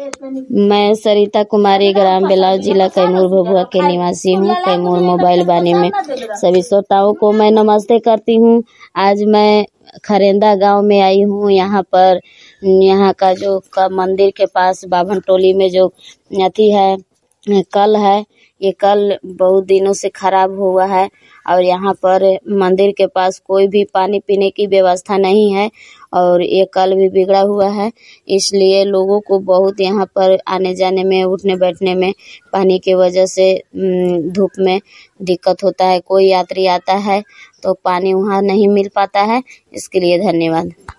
मैं सरिता कुमारी, ग्राम बेलाव, जिला कैमूर भभुआ के निवासी हूँ। कैमूर मोबाइल बानी में सभी श्रोताओं को मैं नमस्ते करती हूँ। आज मैं खरेंदा गांव में आई हूँ। यहाँ का जो मंदिर के पास बाभन टोली में जो अथी है, कल है, ये कल बहुत दिनों से खराब हुआ है और यहाँ पर मंदिर के पास कोई भी पानी पीने की व्यवस्था नहीं है और ये कल भी बिगड़ा हुआ है। इसलिए लोगों को बहुत यहाँ पर आने जाने में, उठने बैठने में पानी की वजह से धूप में दिक्कत होता है। कोई यात्री आता है तो पानी वहाँ नहीं मिल पाता है। इसके लिए धन्यवाद।